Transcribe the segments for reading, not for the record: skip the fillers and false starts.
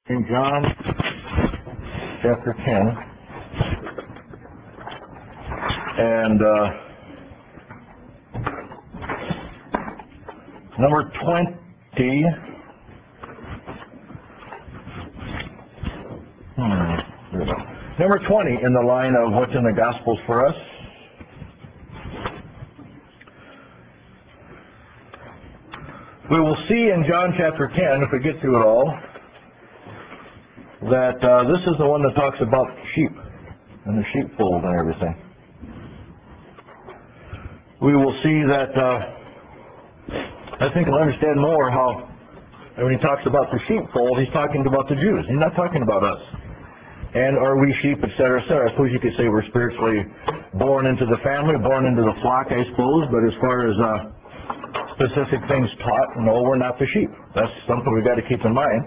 In John chapter 10, and number 20, number 20 in the line of what's in the Gospels for us. We will see in John chapter 10, if we get through it all, that this is the one that talks about sheep and the sheepfold and everything. We will see that, I think we'll understand more how, when he talks about the sheepfold, he's talking about the Jews. He's not talking about us. And are we sheep, etc., etc. I suppose you could say we're spiritually born into the family, born into the flock, I suppose, but as far as specific things taught, no, we're not the sheep. That's something we've got to keep in mind.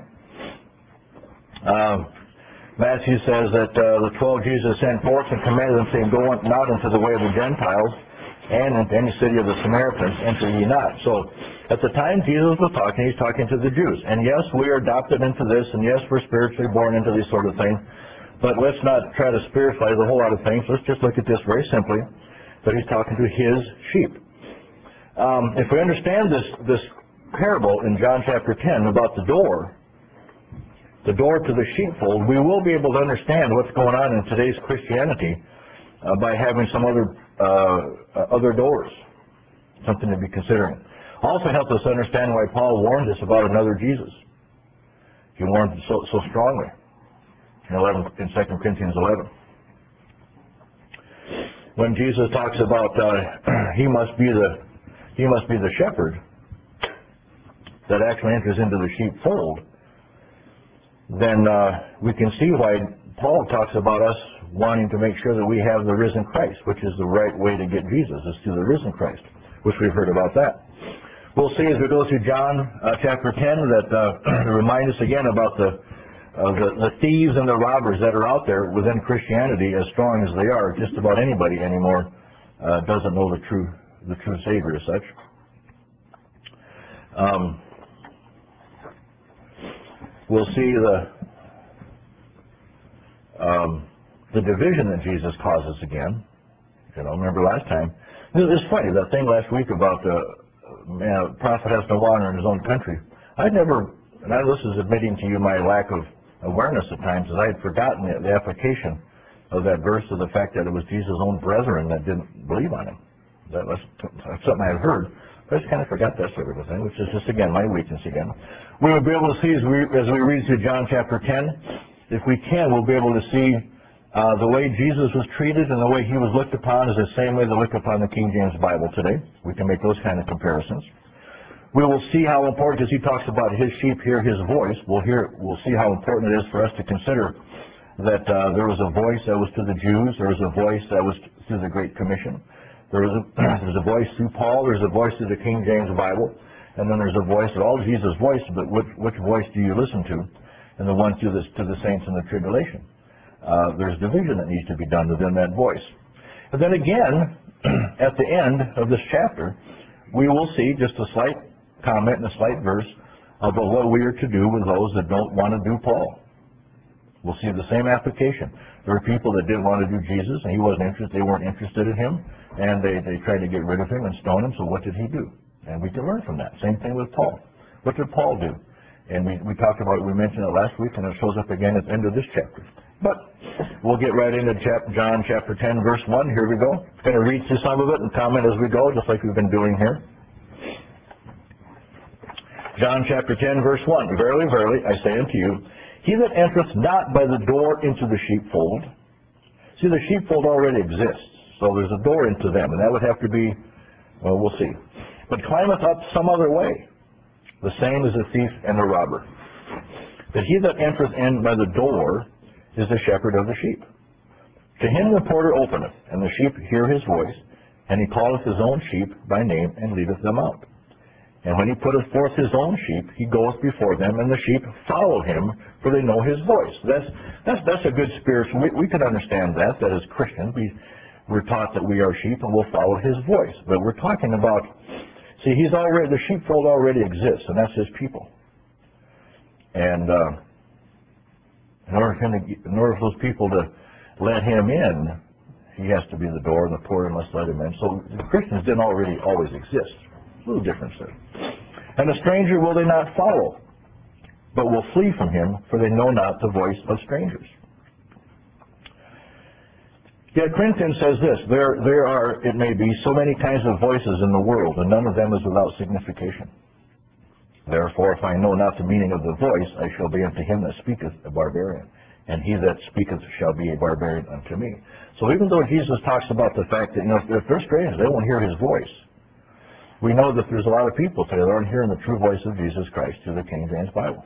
Matthew says that the 12 Jesus sent forth and commanded them, saying, "Go not into the way of the Gentiles, and into any city of the Samaritans enter ye not." So at the time Jesus was talking, he's talking to the Jews. And yes, we are adopted into this, and yes, we're spiritually born into these sort of things. But let's not try to spiritualize a whole lot of things. Let's just look at this very simply, that he's talking to his sheep. If we understand this parable in John chapter 10 about the door to the sheepfold, we will be able to understand what's going on in today's Christianity by having some other doors, something to be considering. Also helps us understand why Paul warned us about another Jesus. He warned so strongly in 2 Corinthians 11. When Jesus talks about he must be the shepherd that actually enters into the sheepfold, then we can see why Paul talks about us wanting to make sure that we have the risen Christ, which is the right way to get Jesus, is through the risen Christ, which we've heard about that. We'll see as we go through John chapter 10 that remind us again about the thieves and the robbers that are out there within Christianity, as strong as they are. Just about anybody anymore doesn't know the true Savior as such. We'll see the division that Jesus causes again. You know, remember last time. It's funny, that thing last week about a prophet has no honor in his own country. I'd never, and this is admitting to you my lack of awareness at times, is I had forgotten the application of that verse to the fact that it was Jesus' own brethren that didn't believe on him. That's something I had heard. I just kind of forgot that sort of a thing, which is just, again, my weakness again. We will be able to see, as we read through John chapter 10, if we can, we'll be able to see the way Jesus was treated and the way he was looked upon is the same way they look upon the King James Bible today. We can make those kind of comparisons. We will see how important, as he talks about his sheep hear his voice, we'll see how important it is for us to consider that there was a voice that was to the Jews, there was a voice that was through the Great Commission. There's a voice through Paul, there's a voice through the King James Bible, and then there's a voice, all Jesus' voice, but which voice do you listen to? And the one to the saints in the tribulation. There's division that needs to be done within that voice. And then again, at the end of this chapter, we will see just a slight comment and a slight verse about what we are to do with those that don't want to do Paul. We'll see the same application. There were people that didn't want to do Jesus, and he wasn't interested. They weren't interested in him, and they tried to get rid of him and stone him. So what did he do? And we can learn from that. Same thing with Paul. What did Paul do? And we talked about it. We mentioned it last week, and it shows up again at the end of this chapter. But we'll get right into John chapter 10, verse 1. Here we go. I'm going to read through some of it and comment as we go, just like we've been doing here. John chapter 10, verse 1. Verily, verily, I say unto you, he that entereth not by the door into the sheepfold. See, the sheepfold already exists, so there's a door into them, and that would have to be, well, we'll see. But climbeth up some other way, the same is a thief and a robber. But he that entereth in by the door is the shepherd of the sheep. To him the porter openeth, and the sheep hear his voice, and he calleth his own sheep by name, and leadeth them out. And when he putteth forth his own sheep, he goeth before them, and the sheep follow him, for they know his voice. That's a good spiritual. We can understand that as Christians, we're taught that we are sheep and we'll follow his voice. But we're talking about, see, the sheepfold already exists, and that's his people. And In order for those people to let him in, he has to be the door, and the poor must let him in. So the Christians didn't always exist. A little difference there. And a stranger will they not follow, but will flee from him, for they know not the voice of strangers. Yet Corinthians says this, there are, it may be, so many kinds of voices in the world, and none of them is without signification. Therefore, if I know not the meaning of the voice, I shall be unto him that speaketh a barbarian, and he that speaketh shall be a barbarian unto me. So even though Jesus talks about the fact that, if they're strangers, they won't hear his voice, we know that there's a lot of people today that aren't hearing the true voice of Jesus Christ through the King James Bible.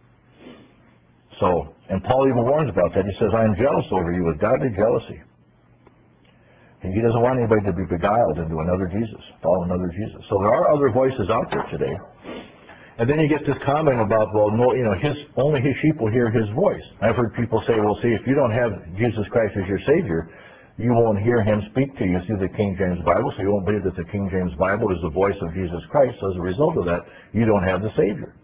So, and Paul even warns about that. He says, I am jealous over you with godly jealousy. And he doesn't want anybody to be beguiled into another Jesus, follow another Jesus. So there are other voices out there today. And then you get this comment about, well, no, only his sheep will hear his voice. I've heard people say, well, see, if you don't have Jesus Christ as your Savior, you won't hear him speak to you through the King James Bible, so you won't believe that the King James Bible is the voice of Jesus Christ. So as a result of that, you don't have the Savior.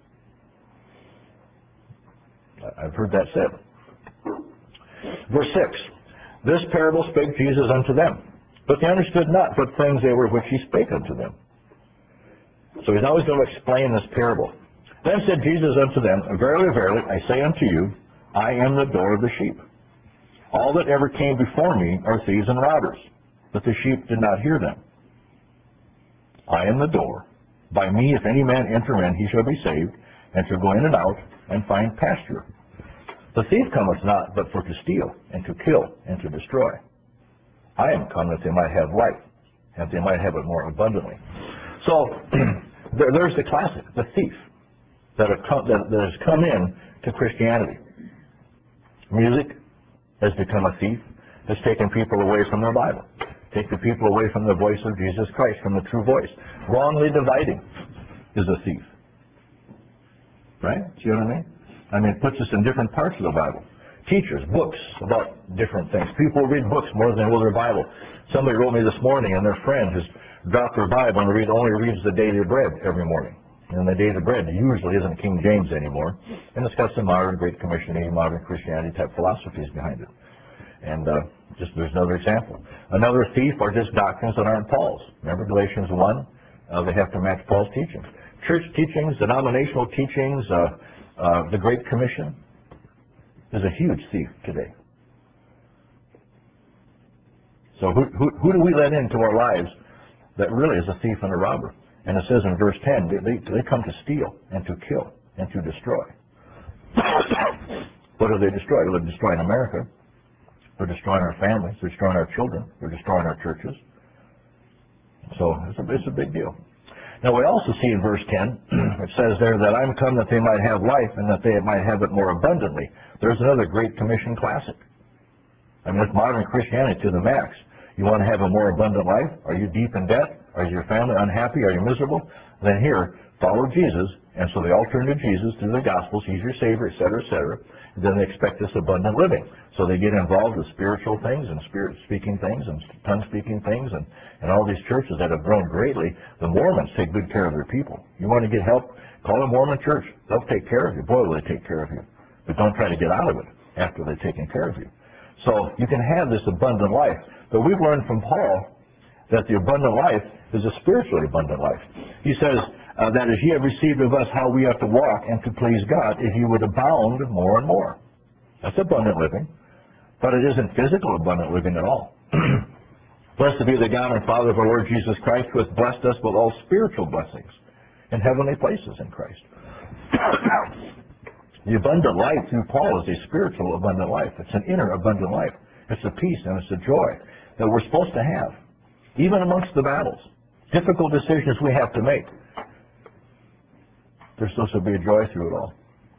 I've heard that said. Verse 6, this parable spake Jesus unto them, but they understood not what things they were which he spake unto them. So he's always going to explain this parable. Then said Jesus unto them, verily, verily, I say unto you, I am the door of the sheep. All that ever came before me are thieves and robbers, but the sheep did not hear them. I am the door. By me, if any man enter in, he shall be saved, and shall go in and out, and find pasture. The thief cometh not, but for to steal, and to kill, and to destroy. I am come that they might have life, that they might have it more abundantly. So, there's the classic, the thief, that has come in to Christianity. Music has become a thief, has taken people away from their Bible, taken people away from the voice of Jesus Christ, from the true voice. Wrongly dividing is a thief. Right? See what I mean? It puts us in different parts of the Bible. Teachers, books about different things. People read books more than they will their Bible. Somebody wrote me this morning, and their friend has dropped their Bible and only reads the Daily Bread every morning. And the Daily Bread usually isn't King James anymore, and it's got some modern Great Commissioning, modern Christianity type philosophies behind it. And there's another example. Another thief are just doctrines that aren't Paul's. Remember Galatians 1? They have to match Paul's teachings. Church teachings, denominational teachings, the Great Commission is a huge thief today. So who do we let into our lives that really is a thief and a robber? And it says in verse 10, they come to steal and to kill and to destroy. What do they destroy? Well, they're destroying America. They're destroying our families. They're destroying our children. They're destroying our churches. So it's a big deal. Now we also see in verse 10, it says there that I'm come that they might have life and that they might have it more abundantly. There's another Great Commission classic. It's modern Christianity to the max. You want to have a more abundant life? Are you deep in debt? Is your family unhappy? Are you miserable? Then here, follow Jesus. And so they all turn to Jesus through the Gospels. He's your Savior, etc., etc. And then they expect this abundant living. So they get involved with spiritual things and spirit-speaking things and tongue-speaking things and all these churches that have grown greatly. The Mormons take good care of their people. You want to get help? Call a Mormon church. They'll take care of you. Boy, will they take care of you. But don't try to get out of it after they've taken care of you. So you can have this abundant life. But we've learned from Paul that the abundant life is a spiritually abundant life. He says that as ye have received of us how we have to walk and to please God, if you would abound more and more. That's abundant living. But it isn't physical abundant living at all. Blessed be the God and Father of our Lord Jesus Christ, who hath blessed us with all spiritual blessings in heavenly places in Christ. The abundant life through Paul is a spiritual abundant life. It's an inner abundant life. It's a peace and it's a joy that we're supposed to have, even amongst the battles. Difficult decisions we have to make. There's supposed to be a joy through it all.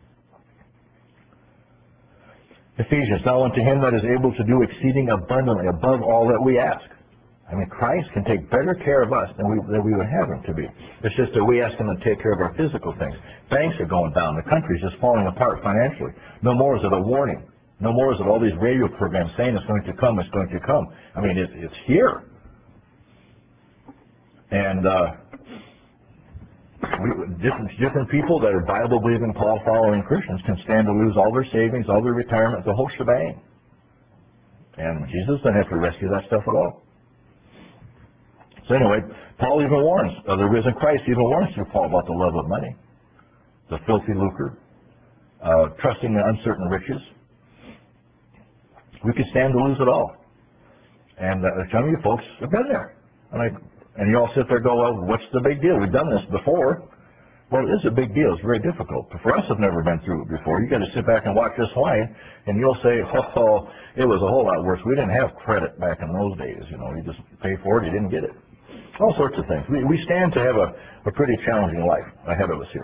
Ephesians, now unto him that is able to do exceeding abundantly above all that we ask. Christ can take better care of us than we would have him to be. It's just that we ask him to take care of our physical things. Banks are going down. The country's just falling apart financially. No more is it a warning. No more is it all these radio programs saying it's going to come, it's going to come. It's here. And Different people that are Bible-believing, Paul-following Christians can stand to lose all their savings, all their retirement, the whole shebang. And Jesus doesn't have to rescue that stuff at all. So anyway, Paul even warns, the risen Christ even warns through Paul about the love of money, the filthy lucre, trusting in uncertain riches. We could stand to lose it all. And some of you folks have been there. And you all sit there and go, well, what's the big deal? We've done this before. Well, it is a big deal. It's very difficult. But for us who've never been through it before, you got to sit back and watch this line, and you'll say, oh, it was a whole lot worse. We didn't have credit back in those days. You know, you just pay for it, you didn't get it. All sorts of things. We stand to have a pretty challenging life ahead of us here.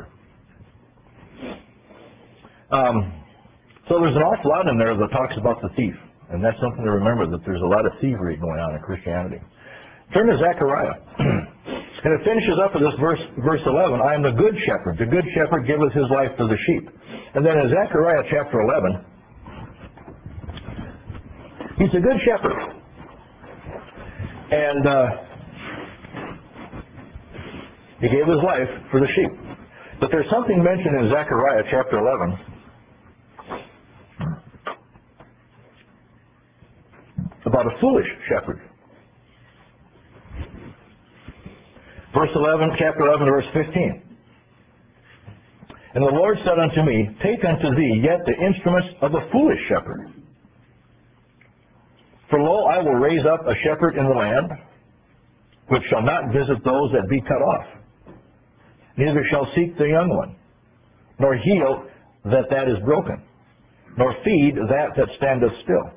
So there's an awful lot in there that talks about the thief. And that's something to remember, that there's a lot of thievery going on in Christianity. Turn to Zechariah. And it finishes up with this verse 11. I am the good shepherd. The good shepherd giveth his life to the sheep. And then in Zechariah chapter 11, he's a good shepherd. And he gave his life for the sheep. But there's something mentioned in Zechariah chapter 11 about a foolish shepherd. Verse 11, chapter 11, verse 15. And the Lord said unto me, take unto thee yet the instruments of a foolish shepherd. For lo, I will raise up a shepherd in the land, which shall not visit those that be cut off, neither shall seek the young one, nor heal that is broken, nor feed that standeth still.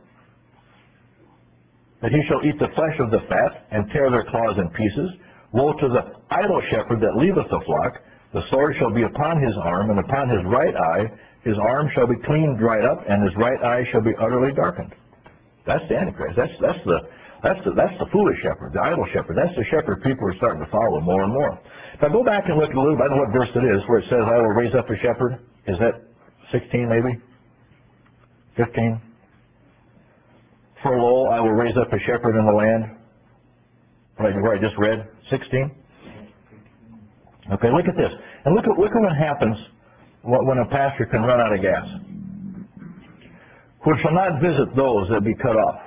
That he shall eat the flesh of the fat, and tear their claws in pieces. Woe to the idle shepherd that leaveth the flock. The sword shall be upon his arm, and upon his right eye. His arm shall be clean dried up, and his right eye shall be utterly darkened. That's the Antichrist. That's the foolish shepherd, the idle shepherd. That's the shepherd people are starting to follow more and more. If I go back and look a little bit, I don't know what verse it is, where it says, I will raise up a shepherd. Is that 16 maybe? 15? For lo, I will raise up a shepherd in the land. Where I just read, 16. Okay, look at this. And look at what happens when a pastor can run out of gas. Which shall not visit those that be cut off.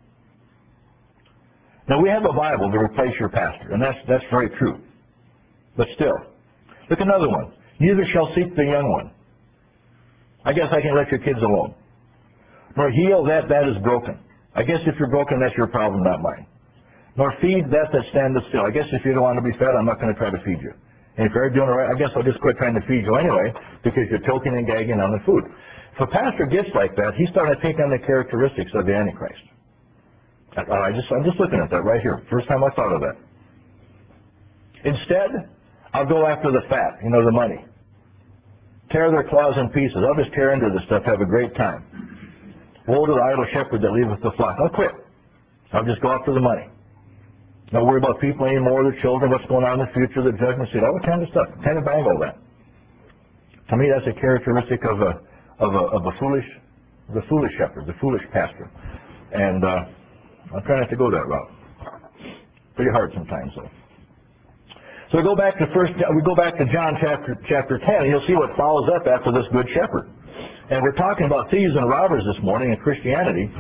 Now we have a Bible to replace your pastor, and that's very true. But still, look another one. Neither shall seek the young one. I guess I can let your kids alone. Nor heal that is broken. I guess if you're broken, that's your problem, not mine. Nor feed that standeth still. I guess if you don't want to be fed, I'm not going to try to feed you. And if you're doing it right, I guess I'll just quit trying to feed you anyway, because you're choking and gagging on the food. If a pastor gets like that, he's starting to take on the characteristics of the Antichrist. I'm just looking at that right here. First time I thought of that. Instead, I'll go after the fat, the money. Tear their claws in pieces. I'll just tear into this stuff, have a great time. Woe to the idle shepherd that leaveth the flock. I'll quit. I'll just go after the money. Don't worry about people anymore, their children, what's going on in the future, the judgment seat, all that kind of stuff. Kind of bangle that. To me, that's a characteristic of a foolish shepherd, the foolish pastor. And I'm trying not to go that route. Pretty hard sometimes, though. So we go back to John chapter 10, and you'll see what follows up after this good shepherd. And we're talking about thieves and robbers this morning in Christianity.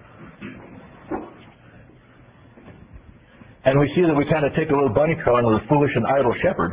And we see that we kind of take a little bunny trail into the foolish and idle shepherd.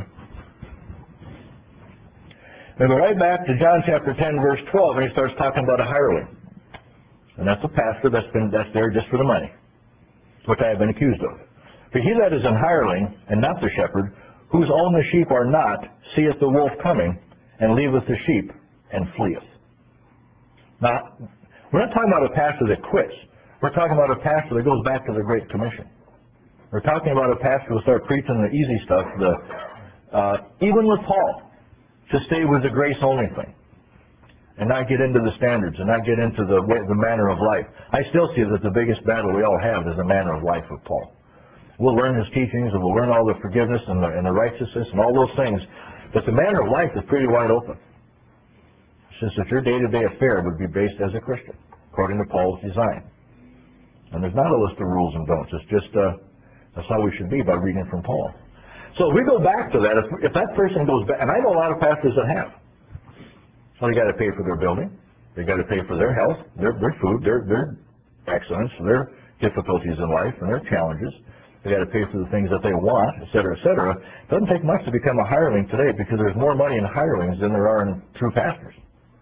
We go right back to John chapter 10, verse 12, and he starts talking about a hireling. And that's a pastor that's there just for the money, which I have been accused of. For he that is an hireling, and not the shepherd, whose own the sheep are not, seeth the wolf coming, and leaveth the sheep, and fleeth. Now, we're not talking about a pastor that quits. We're talking about a pastor that goes back to the Great Commission. We're talking about a pastor who will start preaching the easy stuff, even with Paul, to stay with the grace-only thing, and not get into the standards, and not get into the manner of life. I still see that the biggest battle we all have is the manner of life with Paul. We'll learn his teachings, and we'll learn all the forgiveness and the righteousness and all those things, but the manner of life is pretty wide open. Since that your day-to-day affair would be based as a Christian, according to Paul's design. And there's not a list of rules and don'ts. It's just that's how we should be by reading from Paul. So if we go back to that, if that person goes back, and I know a lot of pastors that have, so they got to pay for their building, they got to pay for their health, their food, their accidents, their difficulties in life, and their challenges. They got to pay for the things that they want, et cetera, et cetera. It doesn't take much to become a hireling today because there's more money in hirelings than there are in true pastors.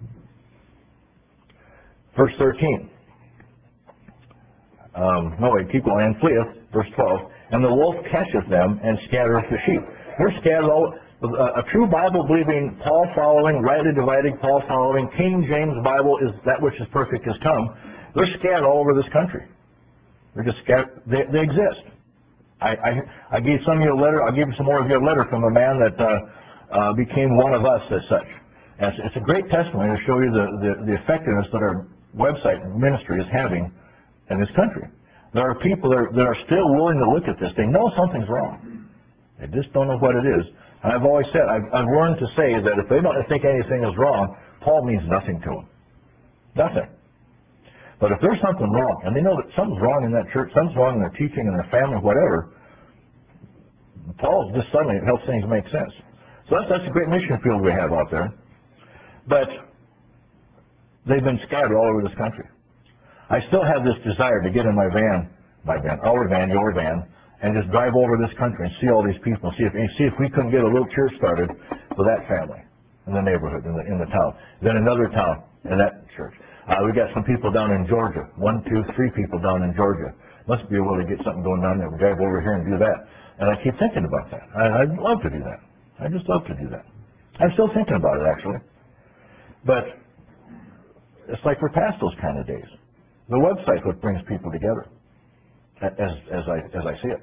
Verse 13. Keep going. And fleeth, verse 12. And the wolf catcheth them and scattereth the sheep. They're scattered all. A true Bible-believing, Paul-following, rightly dividing, Paul-following, King James Bible is that which is perfect has come. They're scattered all over this country. They're just scattered. They exist. I gave some of you a letter. I'll give you some more of you a letter from a man that became one of us as such. And it's a great testimony to show you the effectiveness that our website ministry is having in this country. There are people that are still willing to look at this. They know something's wrong. They just don't know what it is. And I've always said, I've learned to say that if they don't think anything is wrong, Paul means nothing to them. Nothing. But if there's something wrong, and they know that something's wrong in that church, something's wrong in their teaching, in their family, whatever, Paul just suddenly helps things make sense. So that's a great mission field we have out there. But they've been scattered all over this country. I still have this desire to get in our van, your van, and just drive over this country and see all these people, see if we couldn't get a little church started for that family in the neighborhood, in the town. Then another town in that church. We got some people down in Georgia. 1, 2, 3 people down in Georgia. Must be a way to get something going down there. We'll drive over here and do that. And I keep thinking about that. I'd love to do that. I just love to do that. I'm still thinking about it, actually. But it's like we're past those kind of days. The website what brings people together, as I see it.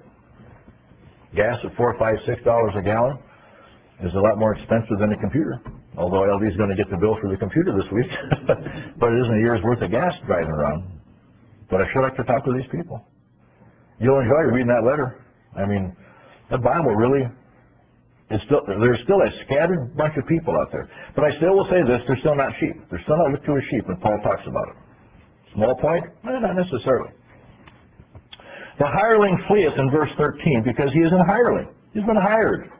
Gas at $4, $5, $6 a gallon is a lot more expensive than a computer. Although LD's going to get the bill for the computer this week, but it isn't a year's worth of gas driving around. But I sure like to talk to these people. You'll enjoy reading that letter. I mean, the Bible really is still, there's still a scattered bunch of people out there. But I still will say this, they're still not sheep. They're still not looked to as sheep when Paul talks about it. Small point? Not necessarily. The hireling fleeth in verse 13 because he is an hireling. He's been hired.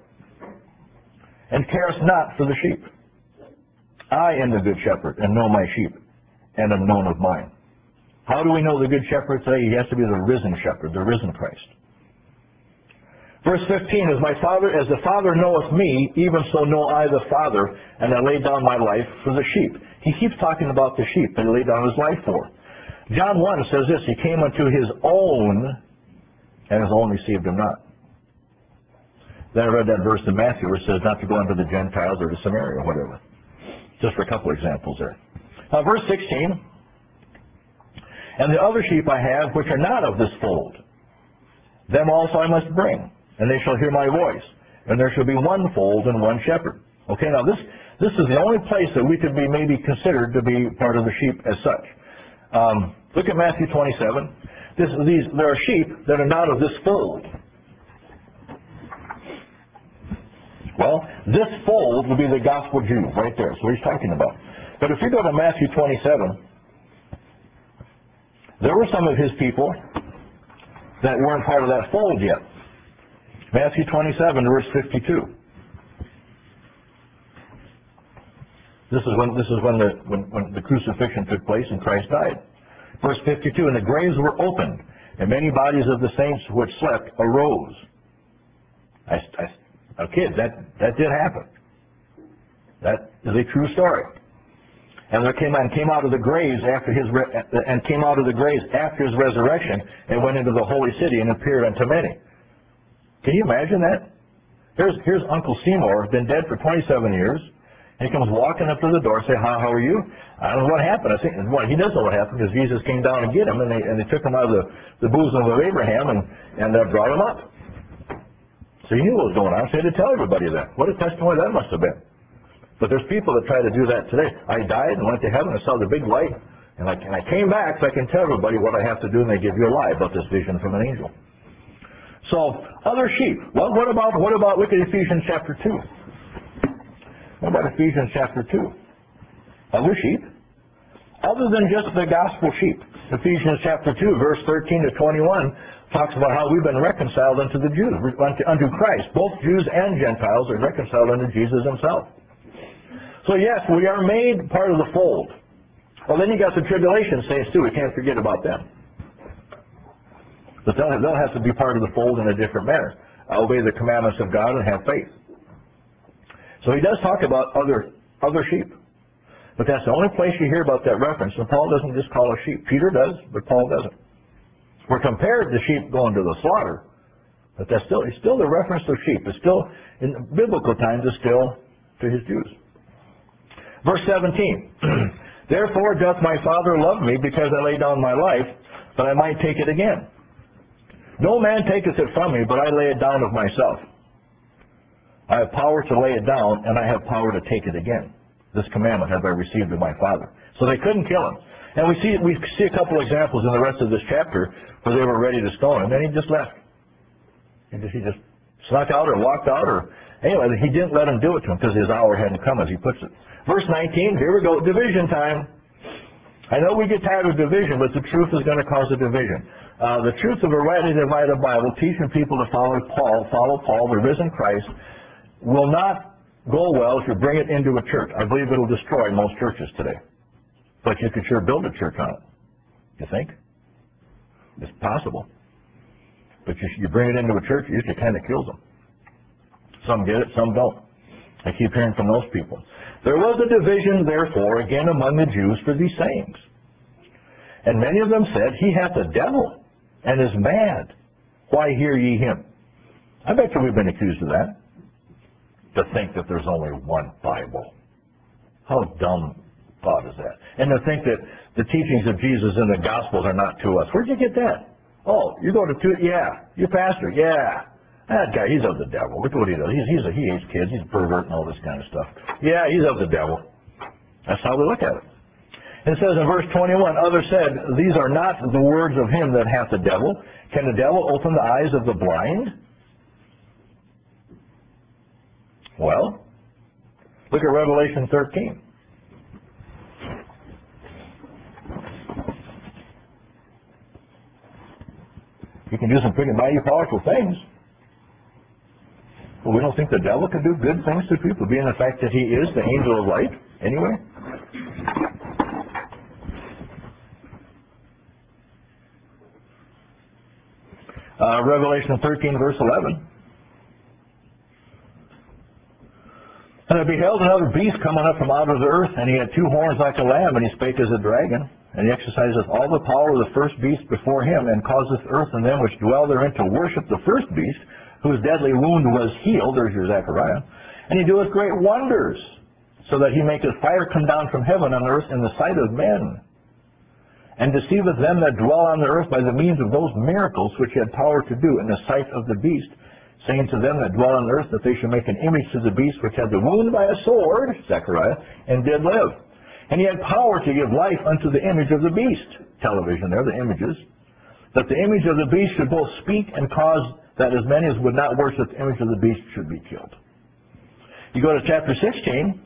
And careth not for the sheep. I am the good shepherd and know my sheep and am known of mine. How do we know the good shepherd today? He has to be the risen shepherd, the risen Christ. Verse 15 is, as the Father knoweth me, even so know I the Father, and I lay down my life for the sheep. He keeps talking about the sheep that he laid down his life for. John 1 says this, he came unto his own, and his own received him not. Then I read that verse in Matthew where it says not to go unto the Gentiles or to Samaria or whatever. Just for a couple examples there. Verse 16, and the other sheep I have which are not of this fold, them also I must bring, and they shall hear my voice, and there shall be one fold and one shepherd. Okay, now this is the only place that we could be maybe considered to be part of the sheep as such. Look at Matthew 27. There are sheep that are not of this fold. Well, this fold would be the gospel Jews right there. That's what he's talking about. But if you go to Matthew 27, there were some of his people that weren't part of that fold yet. Matthew 27, verse 52. This is when the crucifixion took place and Christ died. Verse 52, and the graves were opened, and many bodies of the saints which slept arose. Kid, that did happen. That is a true story. And there came out of the graves after his resurrection, and went into the holy city and appeared unto many. Can you imagine that? Here's Uncle Seymour, been dead for 27 years. And he comes walking up to the door, say, how are you? I don't know what happened. I think he does know what happened because Jesus came down and get him, and they took him out of the bosom of Abraham and brought him up. So he knew what was going on, so he had to tell everybody that. What a testimony that must have been. But there's people that try to do that today. I died and went to heaven and saw the big light, and I came back so I can tell everybody what I have to do, and they give you a lie about this vision from an angel. So, other sheep. Well, what about, look at Ephesians chapter 2. What about Ephesians chapter 2? Other sheep? Other than just the gospel sheep. Ephesians chapter 2, verse 13 to 21 talks about how we've been reconciled unto the Jews, unto Christ. Both Jews and Gentiles are reconciled unto Jesus himself. So yes, we are made part of the fold. Well, then you got the tribulation saints too. We can't forget about them. But they'll have to be part of the fold in a different manner. Obey the commandments of God and have faith. So he does talk about other sheep. But that's the only place you hear about that reference. And Paul doesn't just call us sheep. Peter does, but Paul doesn't. We're compared to sheep going to the slaughter. But it's still the reference to sheep. It's still, in biblical times, it's still to his Jews. Verse 17. Therefore doth my Father love me, because I lay down my life, that I might take it again. No man taketh it from me, but I lay it down of myself. I have power to lay it down, and I have power to take it again. This commandment have I received of my Father. So they couldn't kill him. And we see a couple examples in the rest of this chapter where they were ready to stone him, and he just left. He just snuck out or walked out, or anyway, he didn't let him do it to him because his hour hadn't come, as he puts it. Verse 19, here we go, division time. I know we get tired of division, but the truth is going to cause a division. The truth of a rightly divided Bible, teaching people to follow Paul, the risen Christ, will not go well if you bring it into a church. I believe it'll destroy most churches today. But you could sure build a church on it. You think? It's possible. But you bring it into a church, it usually kind of kills them. Some get it, some don't. I keep hearing from those people. There was a division, therefore, again among the Jews for these sayings. And many of them said, he hath a devil, and is mad. Why hear ye him? I bet you we've been accused of that. To think that there's only one Bible. How dumb thought is that? And to think that the teachings of Jesus in the Gospels are not to us. Where'd you get that? Oh, you go to your pastor, that guy, he's of the devil. Look what he does. He hates kids, he's a pervert and all this kind of stuff. Yeah, he's of the devil. That's how we look at it. And it says in verse 21, others said, these are not the words of him that hath the devil. Can the devil open the eyes of the blind? Well, look at Revelation 13. You can do some pretty mighty powerful things. But we don't think the devil can do good things to people, being the fact that he is the angel of light anyway. Revelation 13, verse 11. And I beheld another beast coming up from out of the earth, and he had two horns like a lamb, and he spake as a dragon. And he exerciseth all the power of the first beast before him, and causeth earth and them which dwell therein to worship the first beast, whose deadly wound was healed. There's your Zechariah. And he doeth great wonders, so that he maketh fire come down from heaven on earth in the sight of men, and deceiveth them that dwell on the earth by the means of those miracles which he had power to do in the sight of the beast, saying to them that dwell on the earth that they should make an image to the beast which had the wound by a sword, Zechariah, and did live. And he had power to give life unto the image of the beast. Television there, the images. That the image of the beast should both speak and cause that as many as would not worship the image of the beast should be killed. You go to chapter 16.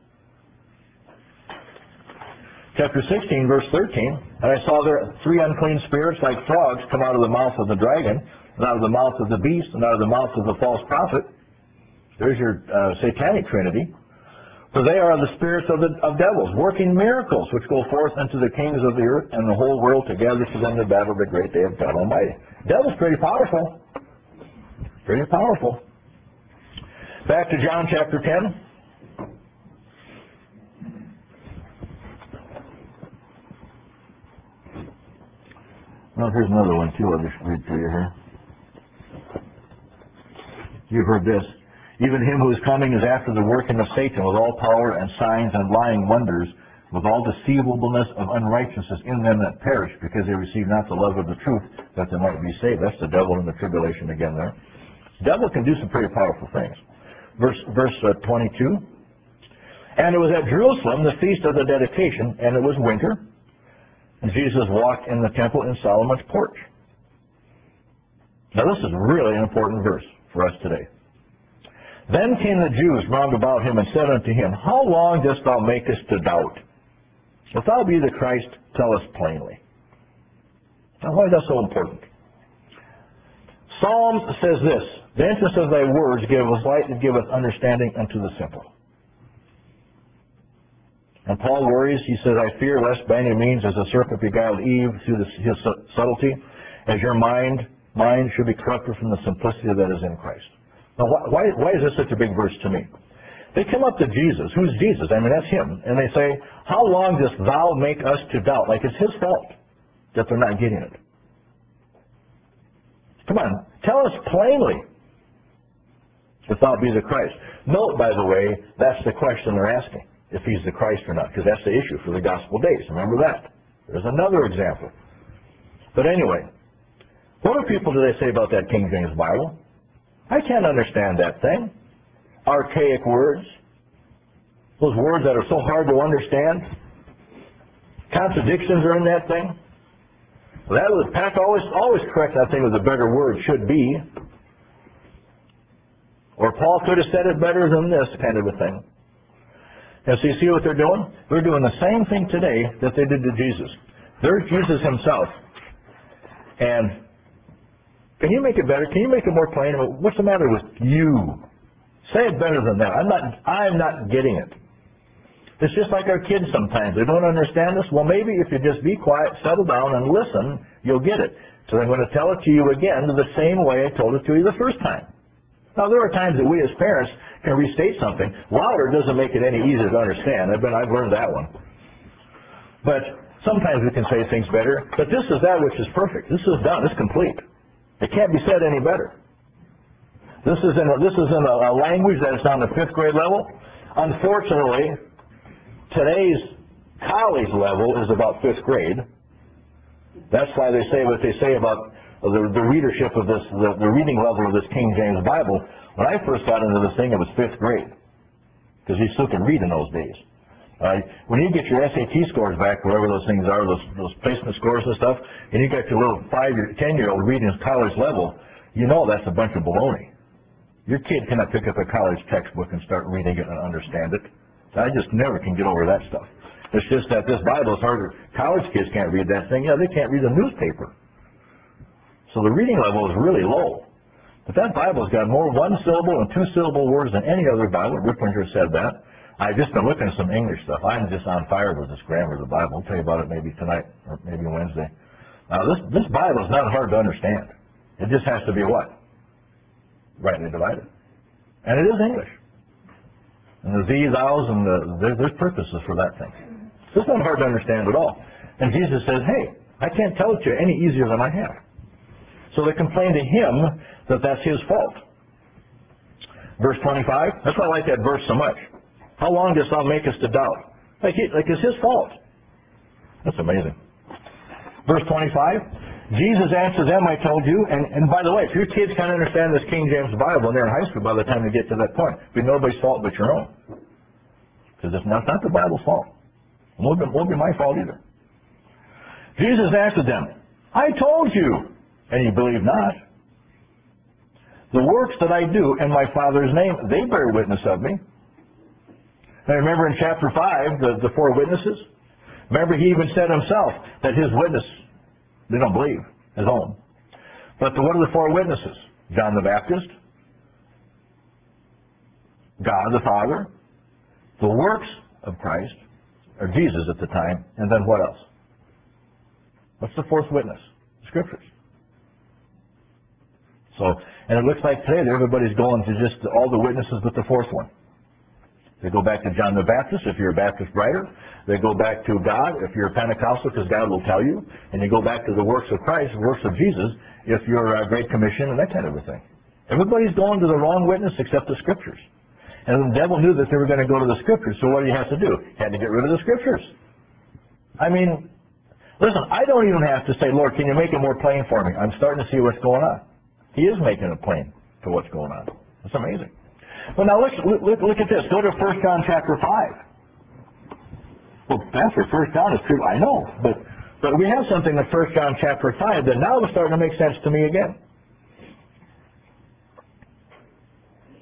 Chapter 16, verse 13. And I saw there 3 unclean spirits like frogs come out of the mouth of the dragon, and out of the mouth of the beast, and out of the mouth of the false prophet. There's your satanic trinity. For they are the spirits of devils, working miracles, which go forth unto the kings of the earth and the whole world to gather to them the battle of the great day of God Almighty. Devil's pretty powerful. Pretty powerful. Back to John chapter 10. Well, here's another one too. I'll just read to you here. You've heard this. Even him who is coming is after the working of Satan with all power and signs and lying wonders, with all deceivableness of unrighteousness in them that perish, because they receive not the love of the truth, that they might be saved. That's the devil in the tribulation again there. The devil can do some pretty powerful things. Verse 22. And it was at Jerusalem, the feast of the dedication, and it was winter, and Jesus walked in the temple in Solomon's porch. Now this is really an important verse for us today. Then came the Jews round about him and said unto him, How long dost thou make us to doubt? If thou be the Christ, tell us plainly. Now, why is that so important? Psalm says this, the entrance of thy words giveth light and giveth understanding unto the simple. And Paul worries, he says, I fear lest by any means as the serpent beguiled Eve through his subtlety, as your mind should be corrupted from the simplicity that is in Christ. Now, why is this such a big verse to me? They come up to Jesus. Who's Jesus? I mean, that's him. And they say, how long dost thou make us to doubt? Like it's his fault that they're not getting it. Come on, tell us plainly if thou be the Christ. Note, by the way, that's the question they're asking, if he's the Christ or not, because that's the issue for the gospel days. Remember that. There's another example. But anyway, what do people do they say about that King James Bible? I can't understand that thing. Archaic words. Those words that are so hard to understand. Contradictions are in that thing. That was Pat always correct that thing with a better word, should be. Or Paul could have said it better than this kind of a thing. And so you see what they're doing? They're doing the same thing today that they did to Jesus. There's Jesus himself. And can you make it better? Can you make it more plain? What's the matter with you? Say it better than that. I'm not getting it. It's just like our kids sometimes. They don't understand us. Well, maybe if you just be quiet, settle down, and listen, you'll get it. So I'm going to tell it to you again the same way I told it to you the first time. Now, there are times that we as parents can restate something. Louder doesn't make it any easier to understand. I've learned that one. But sometimes we can say things better. But this is that which is perfect. This is done. It's complete. It can't be said any better. This is in a language that is on the 5th grade level. Unfortunately, today's college level is about 5th grade. That's why they say what they say about the readership of this, the reading level of this King James Bible. When I first got into this thing, it was 5th grade, because you still can read in those days. When you get your SAT scores back, wherever those things are, those placement scores and stuff, and you got your little 10-year-old reading college level, you know that's a bunch of baloney. Your kid cannot pick up a college textbook and start reading it and understand it. I just never can get over that stuff. It's just that this Bible is harder. College kids can't read that thing. Yeah, they can't read a newspaper. So the reading level is really low. But that Bible's got more one-syllable and two-syllable words than any other Bible. Ripplinger said that. I've just been looking at some English stuff. I'm just on fire with this grammar of the Bible. I'll tell you about it maybe tonight or maybe Wednesday. This Bible is not hard to understand. It just has to be what? Rightly divided. And it is English. And the these, thous, and there's purposes for that thing. So it's not hard to understand at all. And Jesus says, hey, I can't tell it to you any easier than I have. So they complain to him that that's his fault. Verse 25, that's why I like that verse so much. How long dost thou make us to doubt? Like it's his fault. That's amazing. Verse 25, Jesus answered them, I told you, and by the way, if your kids can't understand this King James Bible and they're in high school by the time they get to that point, it'll be nobody's fault but your own. Because it's not the Bible's fault. It won't be my fault either. Jesus answered them, I told you, and you believe not. The works that I do in my Father's name, they bear witness of me. Now remember in chapter 5, the 4 witnesses? Remember he even said himself that his witness, they don't believe, his own. But what are the 4 witnesses? John the Baptist, God the Father, the works of Christ, or Jesus at the time, and then what else? What's the 4th witness? Scriptures. So, and it looks like today that everybody's going to just all the witnesses but the 4th one. They go back to John the Baptist if you're a Baptist writer. They go back to God if you're a Pentecostal, because God will tell you. And you go back to the works of Christ, the works of Jesus, if you're a Great Commission and that kind of a thing. Everybody's going to the wrong witness except the Scriptures. And the devil knew that they were going to go to the Scriptures, so what do you have to do? He had to get rid of the Scriptures. I mean, listen, I don't even have to say, Lord, can you make it more plain for me? I'm starting to see what's going on. He is making it plain to what's going on. It's amazing. Well, now look at this. Go to 1 John chapter 5. Well, Pastor, 1 John is true. I know, but we have something in 1 John chapter 5 that now is starting to make sense to me again.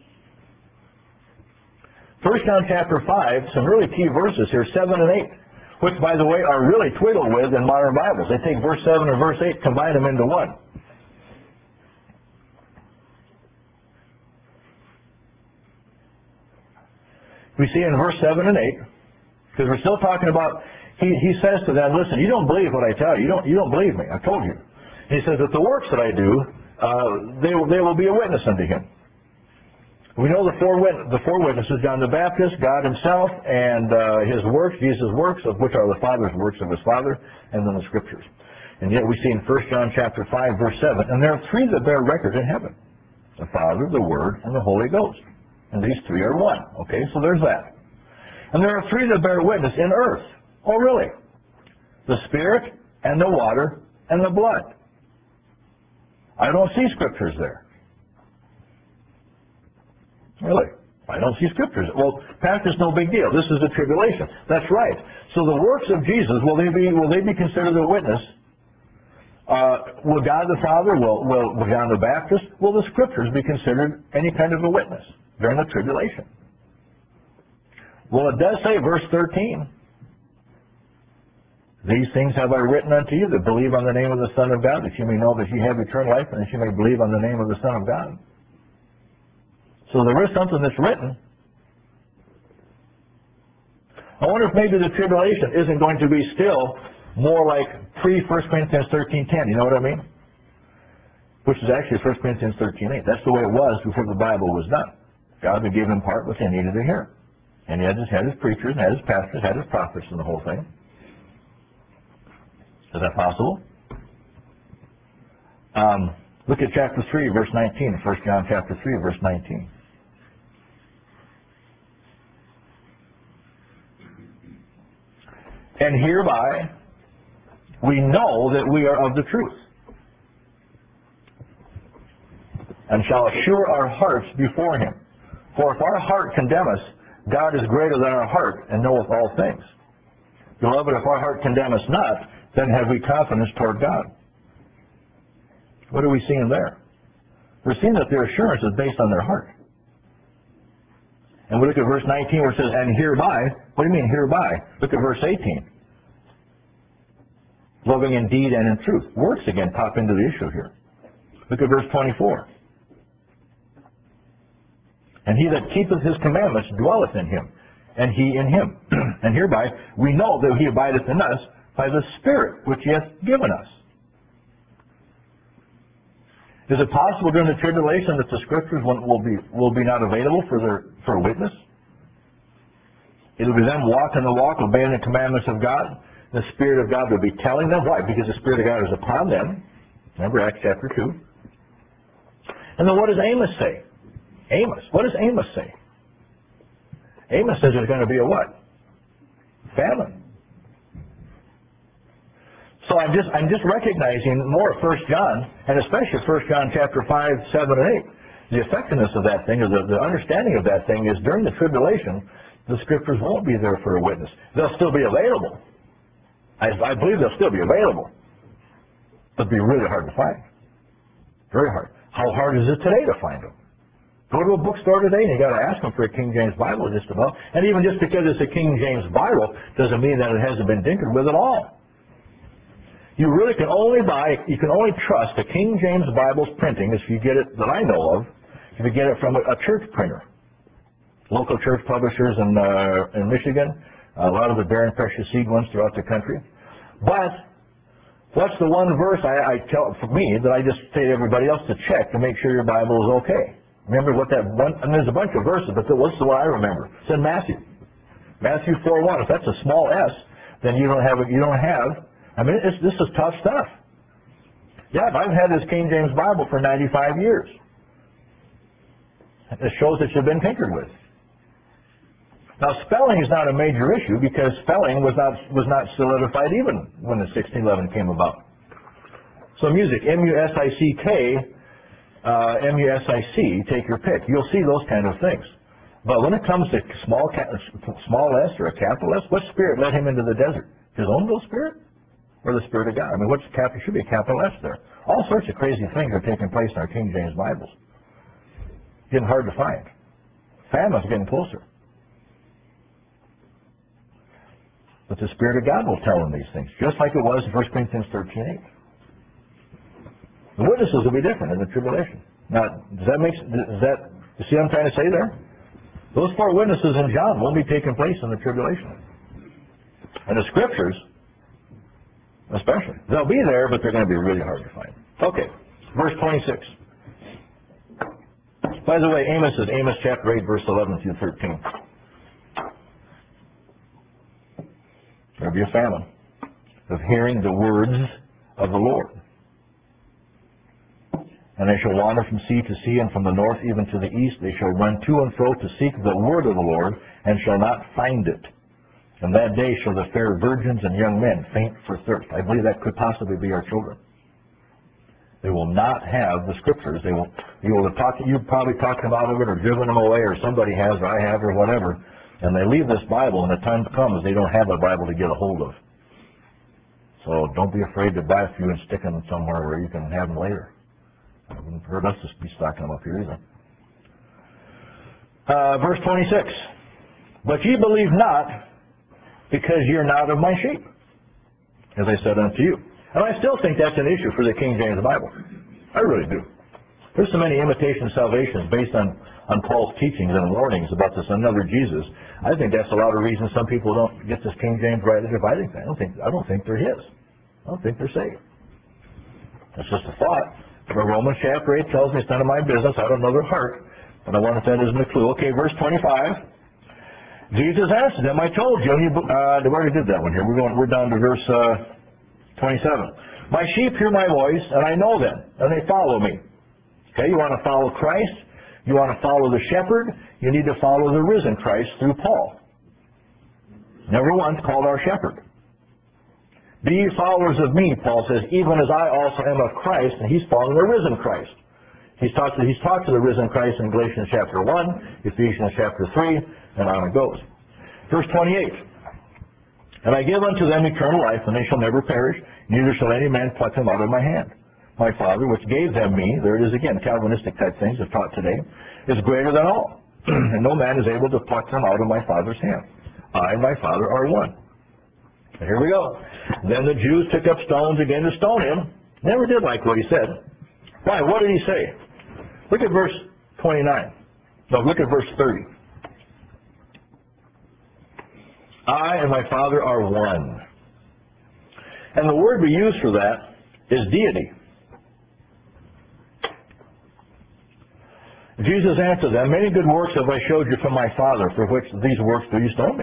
1 John chapter 5, some really key verses here, 7 and 8. which, by the way, are really twiddled with in modern Bibles. They take verse 7 and verse 8, combine them into one. We see in verse 7 and 8, because we're still talking about, he says to them, listen, you don't believe what I tell you. You don't believe me. I told you. He says that the works that I do, they will be a witness unto him. We know the four witnesses, John the Baptist, God himself, and his works, Jesus' works, of which are the Father's works of his Father, and then the Scriptures. And yet we see in 1 John chapter 5, verse 7, and there are three that bear record in heaven: the Father, the Word, and the Holy Ghost. And these three are one. Okay, so there's that. And there are three that bear witness in earth. Oh, really? The Spirit, and the water, and the blood. I don't see scriptures there. Really? I don't see scriptures. Well, Pastor, it's no big deal. This is the tribulation. That's right. So the works of Jesus, will they be considered a witness? Will God the Father, will John the Baptist, will the scriptures be considered any kind of a witness during the tribulation? Well, it does say, verse 13, these things have I written unto you that believe on the name of the Son of God, that you may know that you have eternal life, and that you may believe on the name of the Son of God. So there is something that's written. I wonder if maybe the tribulation isn't going to be still more like pre-1 Corinthians 13:10. You know what I mean? Which is actually 1 Corinthians 13:8. That's the way it was before the Bible was done. God would give him part what they needed to hear. And he had his preachers, had his pastors, had his prophets, and the whole thing. Is that possible? Look at chapter 3, verse 19. 1 John chapter 3, verse 19. And hereby we know that we are of the truth, and shall assure our hearts before him. For if our heart condemn us, God is greater than our heart, and knoweth all things. Beloved, if our heart condemn us not, then have we confidence toward God. What are we seeing there? We're seeing that their assurance is based on their heart. And we look at verse 19 where it says, and hereby, what do you mean hereby? Look at verse 18. Loving in deed and in truth. Works again pop into the issue here. Look at verse 24. And he that keepeth his commandments dwelleth in him, and he in him. And hereby we know that he abideth in us by the Spirit which he hath given us. Is it possible during the tribulation that the scriptures will be not available for a witness? It'll be them walking the walk, obeying the commandments of God. The Spirit of God will be telling them. Why? Because the Spirit of God is upon them. Remember Acts chapter 2. And then what does Amos say? Amos. What does Amos say? Amos says there's going to be a what? Famine. So I'm just recognizing more of 1 John, and especially 1 John chapter 5, 7, and 8. The effectiveness of that thing, or the understanding of that thing, is during the tribulation, the scriptures won't be there for a witness. They'll still be available. I believe they'll still be available. But it'll be really hard to find. Very hard. How hard is it today to find them? Go to a bookstore today and you got to ask them for a King James Bible just about. And even just because it's a King James Bible doesn't mean that it hasn't been tinkered with at all. You really can only trust a King James Bible's printing, if you get it, that I know of, if you get it from a church printer. Local church publishers in Michigan, a lot of the Barren Precious Seed ones throughout the country. But what's the one verse I tell for me that I just say to everybody else to check to make sure your Bible is okay? Remember what that one, and there's a bunch of verses, but what's the one I remember? It's in Matthew. Matthew 4:1. If that's a small s, then you don't have. I mean, this is tough stuff. Yeah, I've had this King James Bible for 95 years. It shows that you've been tinkered with. Now, spelling is not a major issue because spelling was not solidified even when the 1611 came about. So music, M-U-S-I-C-K, M-U-S-I-C, take your pick. You'll see those kind of things. But when it comes to small s or a capital S, what spirit led him into the desert? His own little spirit? Or the Spirit of God? I mean, should be a capital S there. All sorts of crazy things are taking place in our King James Bibles. Getting hard to find. Famine's getting closer. But the Spirit of God will tell them these things, just like it was in 1 Corinthians 13:8. The witnesses will be different in the tribulation. Now, you see what I'm trying to say there? Those 4 witnesses in John won't be taking place in the tribulation. And the Scriptures, especially, they'll be there, but they're going to be really hard to find. Okay, verse 26. By the way, Amos is Amos chapter 8, verse 11 through 13. There'll be a famine of hearing the words of the Lord. And they shall wander from sea to sea, and from the north even to the east. They shall run to and fro to seek the word of the Lord, and shall not find it. And that day shall the fair virgins and young men faint for thirst. I believe that could possibly be our children. They will not have the Scriptures. You've probably talked them out of it, or driven them away, or somebody has, or I have, or whatever. And they leave this Bible, and the time comes they don't have a Bible to get a hold of. So don't be afraid to buy a few and stick them somewhere where you can have them later. I wouldn't hurt us to be stocking them up here either. Verse 26. But ye believe not, because ye are not of my sheep, as I said unto you. And I still think that's an issue for the King James Bible. I really do. There's so many imitation salvations based on Paul's teachings and warnings about this another Jesus. I think that's a lot of reasons some people don't get this King James rightly dividing thing. I don't think they're his. I don't think they're saved. That's just a thought. But Romans chapter 8 tells me it's none of my business. I don't know their heart. But I wonder if that isn't a clue. Okay, verse 25. Jesus answered them, I told you, and we already did that one here. We're down to verse 27. My sheep hear my voice, and I know them, and they follow me. Okay, you want to follow Christ? You want to follow the shepherd? You need to follow the risen Christ through Paul. Never once called our shepherd. Be ye followers of me, Paul says, even as I also am of Christ, and he's following the risen Christ. He's talked to the risen Christ in Galatians chapter 1, Ephesians chapter 3, and on it goes. Verse 28. And I give unto them eternal life, and they shall never perish, neither shall any man pluck them out of my hand. My Father, which gave them me, there it is again, Calvinistic type things are taught today, is greater than all. And no man is able to pluck them out of my Father's hand. I and my Father are one. Here we go. Then the Jews took up stones again to stone him. Never did like what he said. Why? What did he say? Look at verse 29. No, look at verse 30. I and my Father are one. And the word we use for that is deity. Jesus answered them, many good works have I showed you from my Father, for which these works do you stone me?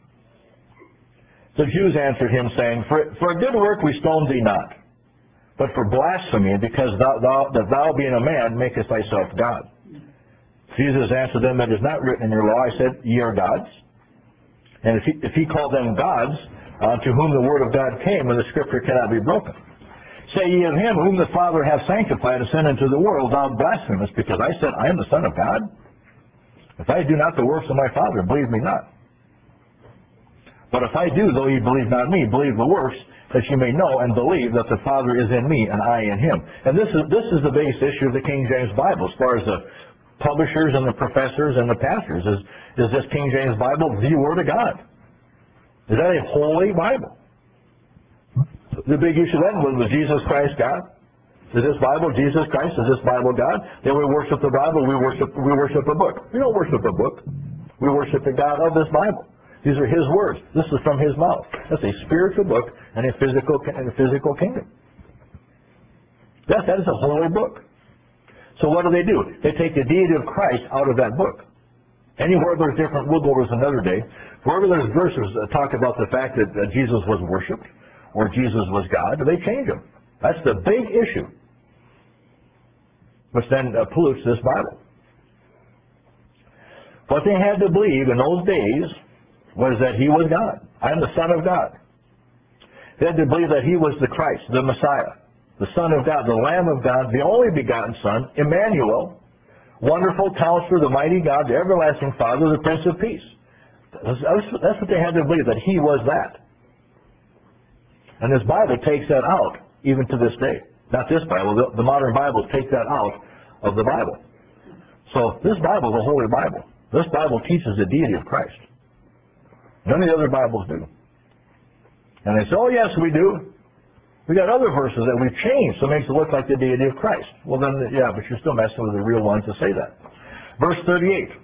The Jews answered him, saying, For a good work we stone thee not, but for blasphemy, because thou being a man makest thyself God. Jesus answered them, It is not written in your law, I said, ye are gods. And if he called them gods, to whom the word of God came, and the Scripture cannot be broken. Say ye of him whom the Father hath sanctified and sent into the world, thou blasphemest, because I said, I am the Son of God? If I do not the works of my Father, believe me not. But if I do, though ye believe not me, believe the works, that ye may know and believe that the Father is in me and I in him. And this is the base issue of the King James Bible, as far as the publishers and the professors and the pastors. Is this King James Bible the Word of God? Is that a holy Bible? The big issue then was Jesus Christ God? Is this Bible Jesus Christ? Is this Bible God? Then we worship the Bible, we worship a book. We don't worship a book. We worship the God of this Bible. These are his words. This is from his mouth. That's a spiritual book and a physical kingdom. That is a holy book. So what do? They take the deity of Christ out of that book. Anywhere there's different, we'll go over this another day. Wherever there's verses that talk about the fact that Jesus was worshipped or Jesus was God, they change them. That's the big issue, which then pollutes this Bible. What they had to believe in those days was that he was God. I am the Son of God. They had to believe that he was the Christ, the Messiah, the Son of God, the Lamb of God, the only begotten Son, Emmanuel, wonderful Counselor, the mighty God, the everlasting Father, the Prince of Peace. That's what they had to believe, that he was that. And this Bible takes that out, even to this day. Not this Bible, the modern Bibles take that out of the Bible. So this Bible is a holy Bible. This Bible teaches the deity of Christ. None of the other Bibles do. And they say, oh yes, we do. We got other verses that we've changed, so it makes it look like the deity of Christ. Well then, yeah, but you're still messing with the real ones that say that. Verse 38.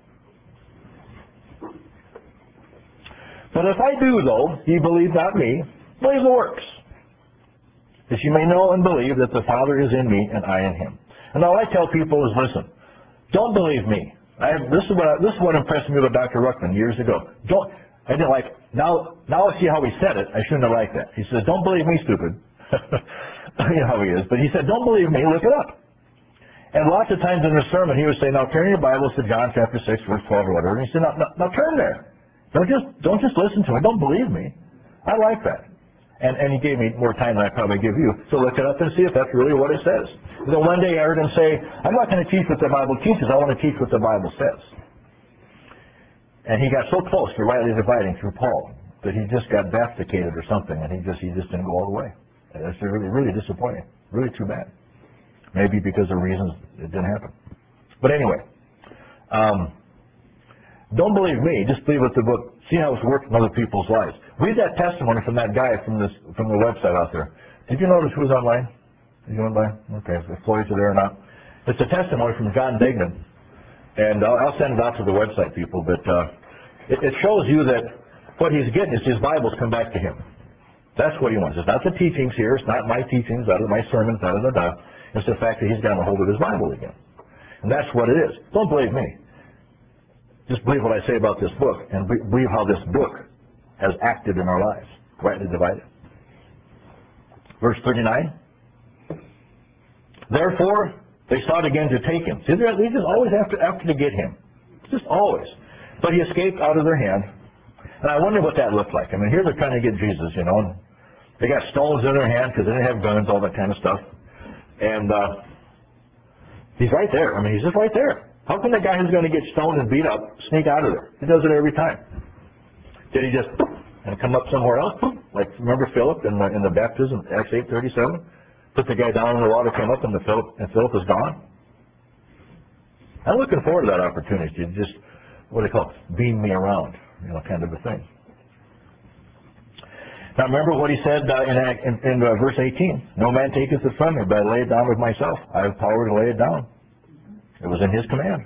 But if I do, though, ye believe not me, believe the works, that you may know and believe that the Father is in me and I in him. And all I tell people is, listen, don't believe me. This is what impressed me with Dr. Ruckman years ago. I didn't like, now I see how he said it. I shouldn't have liked that. He says, don't believe me, stupid. You know how he is. But he said, don't believe me, look it up. And lots of times in the sermon, he would say, now turn your Bibles to John chapter 6, verse 12 or whatever. And he said, now turn there. Don't just listen to me. Don't believe me. I like that. And he gave me more time than I probably give you. So look it up and see if that's really what it says. And then one day I heard him say, I'm not going to teach what the Bible teaches. I want to teach what the Bible says. And he got so close to rightly dividing through Paul that he just got bapticated or something, and he just didn't go all the way. And it's really, really disappointing. Really too bad. Maybe because of reasons it didn't happen. But anyway, don't believe me, just believe what the book. See how it's worked in other people's lives. Read that testimony from that guy from the website out there. Did you notice who's online? Did you online? Okay, if Floyd's are there or not. It's a testimony from John Degnan. And I'll send it out to the website people, but it shows you that what he's getting is his Bibles come back to him. That's what he wants. It's not the teachings here. It's not my teachings, out of my sermons, out of the da. It's the fact that he's gotten a hold of his Bible again. And that's what it is. Don't believe me. Just believe what I say about this book, and believe how this book has acted in our lives. Rightly divided. Verse 39. Therefore, they sought again to take him. See, they just always after to get him. Just always. But he escaped out of their hand. And I wonder what that looked like. I mean, here they're trying to get Jesus, you know. And they got stones in their hand because they didn't have guns, all that kind of stuff. And he's right there. I mean, he's just right there. How can the guy who's going to get stoned and beat up sneak out of there? He does it every time. Did he just and come up somewhere else? Like, remember Philip in the baptism, Acts 8:37? Put the guy down in the water, came up, and Philip is gone? I'm looking forward to that opportunity to just, what do they call it, beam me around, you know, kind of a thing. Now remember what he said in verse 18. No man taketh it from me, but I lay it down of myself. I have power to lay it down. It was in his command.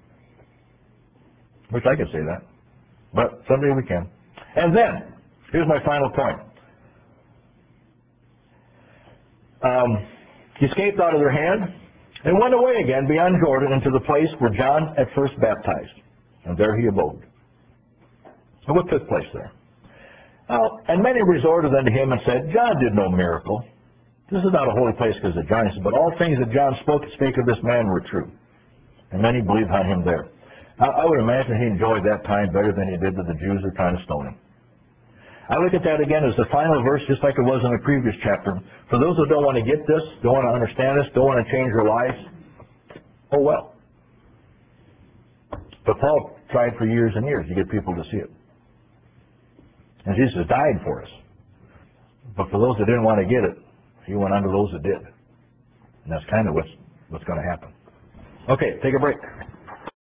Wish I could say that. But someday we can. And then, here's my final point. He escaped out of their hand and went away again beyond Jordan into the place where John at first baptized. And there he abode. And what took place there? And many resorted unto him and said, John did no miracle. This is not a holy place because of John. He said, but all things that John spake of this man were true. And many believed on him there. I would imagine he enjoyed that time better than he did to the Jews who were trying to stone him. I look at that again as the final verse, just like it was in the previous chapter. For those who don't want to get this, don't want to understand this, don't want to change their lives, oh well. But Paul tried for years and years to get people to see it. And Jesus died for us. But for those that didn't want to get it, he went on to those that did. And that's kind of what's going to happen. Okay, take a break.